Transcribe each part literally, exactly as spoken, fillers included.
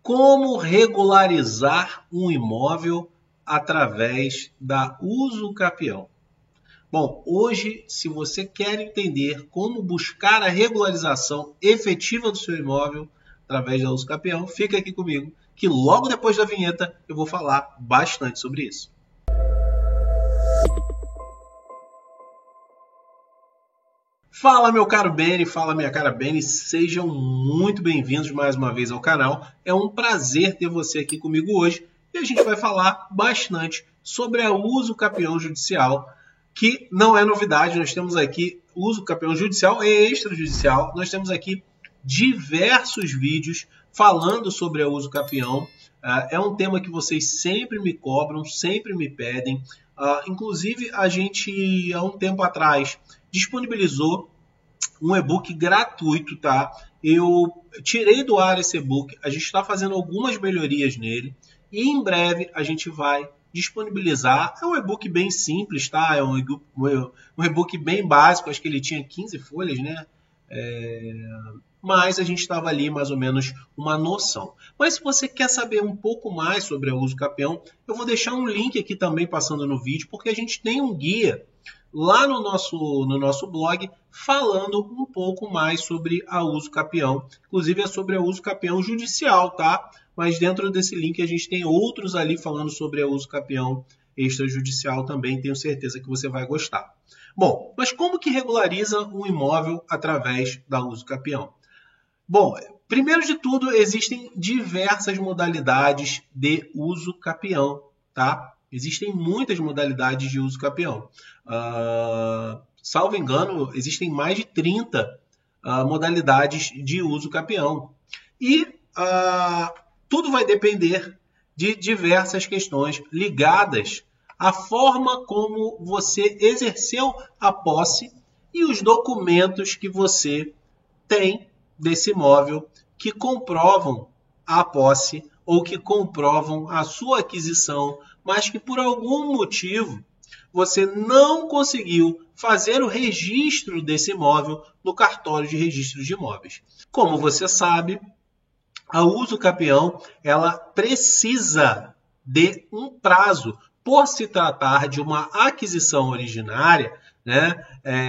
Como regularizar um imóvel através da uso capião? Bom, hoje, se você quer entender como buscar a regularização efetiva do seu imóvel através da uso capião, fica aqui comigo, que logo depois da vinheta eu vou falar bastante sobre isso. Fala, meu caro Beni, fala, minha cara Beni, sejam muito bem-vindos mais uma vez ao canal. É um prazer ter você aqui comigo hoje e a gente vai falar bastante sobre a uso capião judicial, que não é novidade. Nós temos aqui uso capião judicial e extrajudicial. Nós temos aqui diversos vídeos falando sobre a uso capião. É um tema que vocês sempre me cobram, sempre me pedem. Inclusive, a gente, há um tempo atrás, disponibilizou um e-book gratuito, tá? Eu tirei do ar esse e-book, a gente está fazendo algumas melhorias nele e em breve a gente vai disponibilizar. É um e-book bem simples, tá? É um e-book bem básico, acho que ele tinha quinze folhas, né? É... Mas a gente estava ali mais ou menos uma noção. Mas se você quer saber um pouco mais sobre a uso capião, eu vou deixar um link aqui também passando no vídeo, porque a gente tem um guia lá no nosso, no nosso blog falando um pouco mais sobre a uso capião. Inclusive é sobre a uso capião judicial, tá? Mas dentro desse link a gente tem outros ali falando sobre a uso capião extrajudicial também. Tenho certeza que você vai gostar. Bom, mas como que regulariza um imóvel através da uso capião? Bom, primeiro de tudo, existem diversas modalidades de uso capião, tá? Existem muitas modalidades de uso capião. Uh, salvo engano, existem mais de trinta uh, modalidades de uso capião. E uh, tudo vai depender de diversas questões ligadas à forma como você exerceu a posse e os documentos que você tem desse imóvel que comprovam a posse ou que comprovam a sua aquisição, mas que por algum motivo você não conseguiu fazer o registro desse imóvel no cartório de registro de imóveis. Como você sabe, a uso capião ela precisa de um prazo. Por se tratar de uma aquisição originária, né,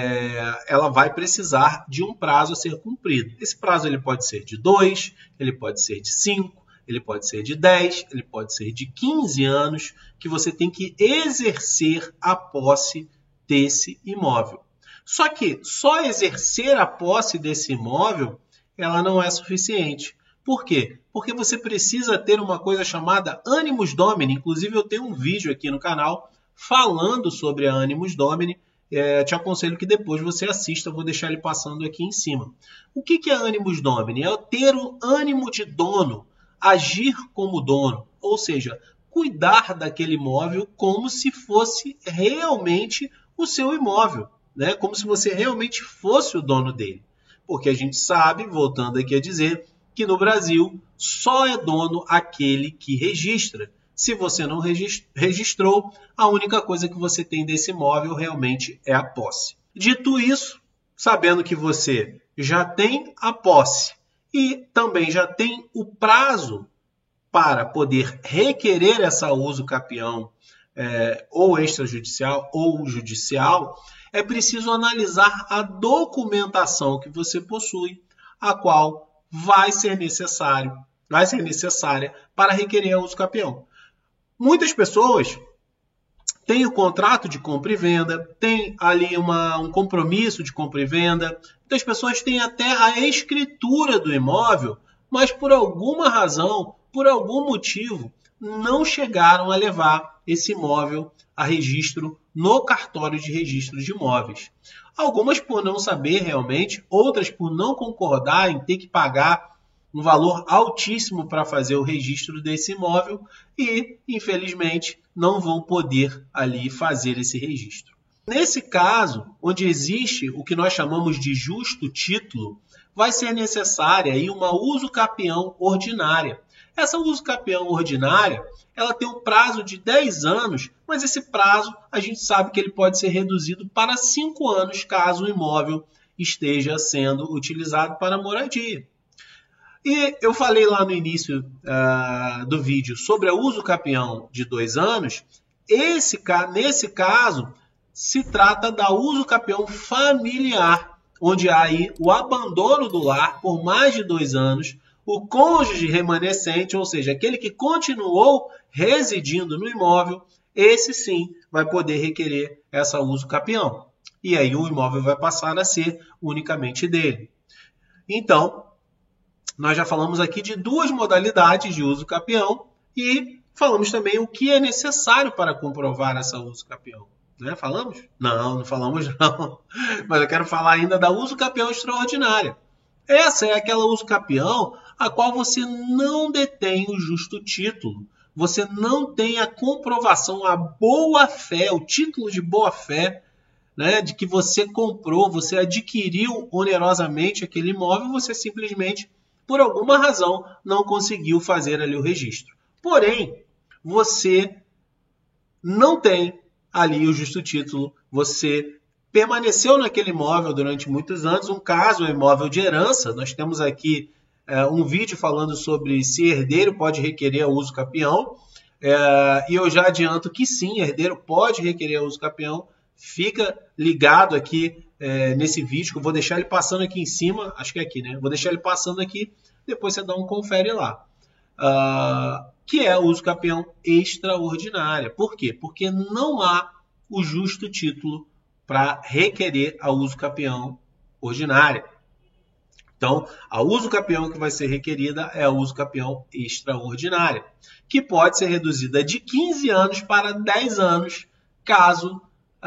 é, ela vai precisar de um prazo a ser cumprido. Esse prazo ele pode ser de dois, ele pode ser de cinco, ele pode ser de dez, ele pode ser de quinze anos, que você tem que exercer a posse desse imóvel. Só que só exercer a posse desse imóvel, ela não é suficiente. Por quê? Porque você precisa ter uma coisa chamada Animus Domini. Inclusive, eu tenho um vídeo aqui no canal falando sobre a Animus Domini. É, te aconselho que depois você assista, vou deixar ele passando aqui em cima. O que é Animus Domini? É ter o ânimo de dono, agir como dono, ou seja, cuidar daquele imóvel como se fosse realmente o seu imóvel, né? Como se você realmente fosse o dono dele. Porque a gente sabe, voltando aqui a dizer, que no Brasil só é dono aquele que registra. Se você não registrou, a única coisa que você tem desse imóvel realmente é a posse. Dito isso, sabendo que você já tem a posse e também já tem o prazo para poder requerer essa uso capião é, ou extrajudicial ou judicial, é preciso analisar a documentação que você possui, a qual vai ser necessário, vai ser necessária para requerer a uso capião. Muitas pessoas têm o contrato de compra e venda, têm ali uma, um compromisso de compra e venda, muitas pessoas têm até a escritura do imóvel, mas por alguma razão, por algum motivo, não chegaram a levar esse imóvel a registro no cartório de registro de imóveis. Algumas por não saber realmente, outras por não concordar em ter que pagar um valor altíssimo para fazer o registro desse imóvel e, infelizmente, não vão poder ali fazer esse registro. Nesse caso, onde existe o que nós chamamos de justo título, vai ser necessária aí uma uso capião ordinária. Essa uso capião ordinária, ela tem um prazo de dez anos, mas esse prazo a gente sabe que ele pode ser reduzido para cinco anos, caso o imóvel esteja sendo utilizado para moradia. E eu falei lá no início uh, do vídeo sobre o uso capião de dois anos. Esse, nesse caso, se trata da uso capião familiar, onde há aí o abandono do lar por mais de dois anos, o cônjuge remanescente, ou seja, aquele que continuou residindo no imóvel, esse sim vai poder requerer essa uso capião. E aí o imóvel vai passar a ser unicamente dele. Então, nós já falamos aqui de duas modalidades de uso capião e falamos também o que é necessário para comprovar essa uso capião. Né? Falamos? Não, não falamos não. Mas eu quero falar ainda da uso capião extraordinária. Essa é aquela uso capião a qual você não detém o justo título. Você não tem a comprovação, a boa-fé, o título de boa-fé, né, de que você comprou, você adquiriu onerosamente aquele imóvel, você simplesmente, por alguma razão, não conseguiu fazer ali o registro. Porém, você não tem ali o justo título, você permaneceu naquele imóvel durante muitos anos, um caso, um imóvel de herança. Nós temos aqui é, um vídeo falando sobre se herdeiro pode requerer o uso capião, é, e eu já adianto que sim, herdeiro pode requerer o uso capião. Fica ligado aqui é, nesse vídeo, que eu vou deixar ele passando aqui em cima, acho que é aqui, né? Vou deixar ele passando aqui, depois você dá um confere lá. Uh, que é o uso capião extraordinária. Por quê? Porque não há o justo título para requerer a uso capião ordinária. Então, a uso capião que vai ser requerida é a uso capião extraordinária, que pode ser reduzida de quinze anos para dez anos, caso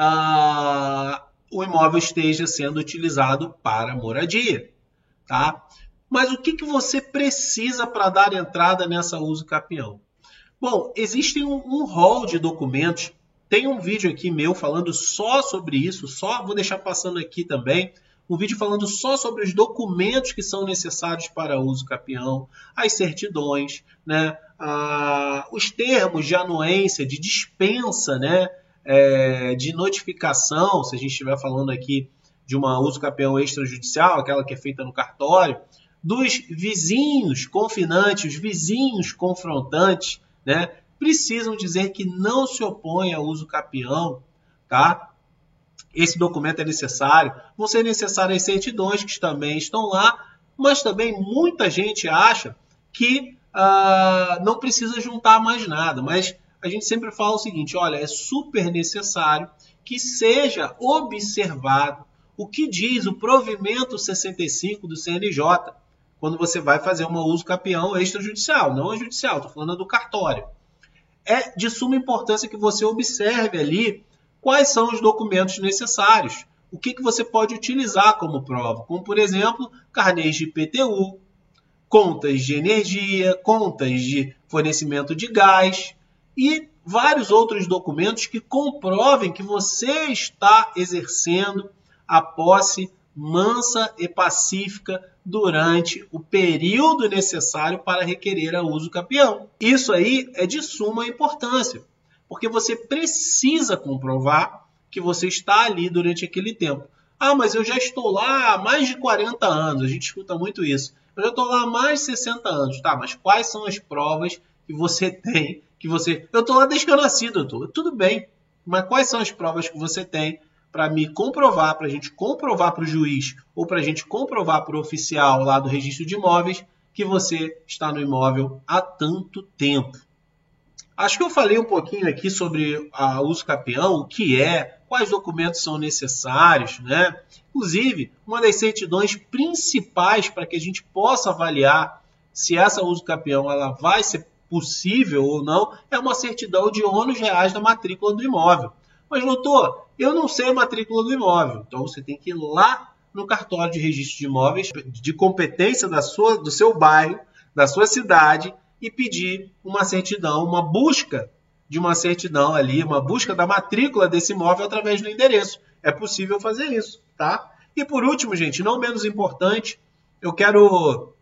ah, o imóvel esteja sendo utilizado para moradia. Tá? Mas o que, que você precisa para dar entrada nessa uso capião? Bom, existe um, um rol de documentos. Tem um vídeo aqui meu falando só sobre isso, só vou deixar passando aqui também, um vídeo falando só sobre os documentos que são necessários para uso capião, as certidões, né, ah, os termos de anuência, de dispensa, né, é, de notificação, se a gente estiver falando aqui de uma uso capião extrajudicial, aquela que é feita no cartório, dos vizinhos confinantes, os vizinhos confrontantes, né, precisam dizer que não se opõem ao uso capião, tá? Esse documento é necessário. Vão ser necessárias certidões que também estão lá, mas também muita gente acha que ah, não precisa juntar mais nada. Mas a gente sempre fala o seguinte, olha, é super necessário que seja observado o que diz o provimento sessenta e cinco do C N J, quando você vai fazer uma uso capião extrajudicial, não é judicial, estou falando do cartório. É de suma importância que você observe ali quais são os documentos necessários, o que, que você pode utilizar como prova, como, por exemplo, carnês de I P T U, contas de energia, contas de fornecimento de gás e vários outros documentos que comprovem que você está exercendo a posse mansa e pacífica durante o período necessário para requerer a uso capião. Isso aí é de suma importância, porque você precisa comprovar que você está ali durante aquele tempo. Ah, mas eu já estou lá há mais de quarenta anos, a gente escuta muito isso. Eu já estou lá há mais de sessenta anos. Tá, mas quais são as provas que você tem? Que você... Eu estou lá desde que eu nasci, doutor. Tudo bem, mas quais são as provas que você tem para me comprovar, para a gente comprovar para o juiz ou para a gente comprovar para o oficial lá do registro de imóveis que você está no imóvel há tanto tempo? Acho que eu falei um pouquinho aqui sobre a uso capião, o que é, quais documentos são necessários, né? Inclusive, uma das certidões principais para que a gente possa avaliar se essa uso capião ela vai ser possível ou não é uma certidão de ônus reais da matrícula do imóvel. Mas, doutor, eu não sei a matrícula do imóvel. Então, você tem que ir lá no cartório de registro de imóveis de competência da sua, do seu bairro, da sua cidade, e pedir uma certidão, uma busca de uma certidão ali, uma busca da matrícula desse imóvel através do endereço. É possível fazer isso, tá? E por último, gente, não menos importante, eu quero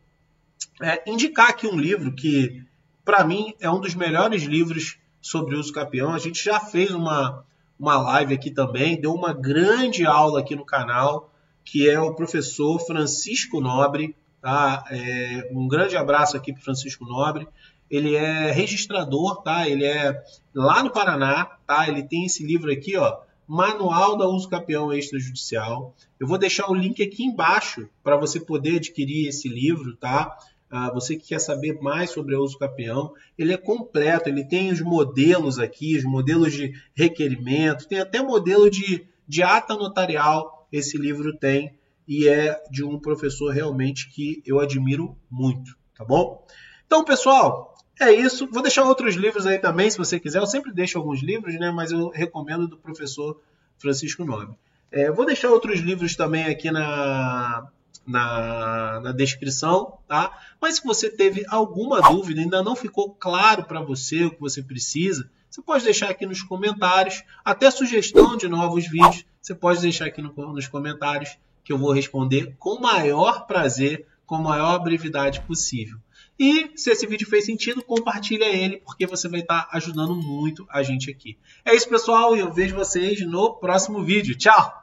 é, indicar aqui um livro que, para mim, é um dos melhores livros sobre uso capião. A gente já fez uma, uma live aqui também, deu uma grande aula aqui no canal, que é o professor Francisco Nobre, tá? É, um grande abraço aqui para Francisco Nobre. Ele é registrador, tá? Ele é lá no Paraná, tá? Ele tem esse livro aqui, ó, Manual da Uso Capião Extrajudicial. Eu vou deixar o link aqui embaixo para você poder adquirir esse livro, tá? Ah, você que quer saber mais sobre o uso capião, ele é completo, ele tem os modelos aqui, os modelos de requerimento, tem até modelo de, de ata notarial, esse livro tem, e é de um professor realmente que eu admiro muito, tá bom? Então, pessoal, é isso. Vou deixar outros livros aí também, se você quiser. Eu sempre deixo alguns livros, né? Mas eu recomendo do professor Francisco Nobre. É, vou deixar outros livros também aqui na, na, na descrição, tá? Mas se você teve alguma dúvida, ainda não ficou claro para você o que você precisa, você pode deixar aqui nos comentários, até sugestão de novos vídeos, você pode deixar aqui no, nos comentários, que eu vou responder com o maior prazer, com a maior brevidade possível. E se esse vídeo fez sentido, compartilha ele, porque você vai estar ajudando muito a gente aqui. É isso, pessoal, e eu vejo vocês no próximo vídeo. Tchau!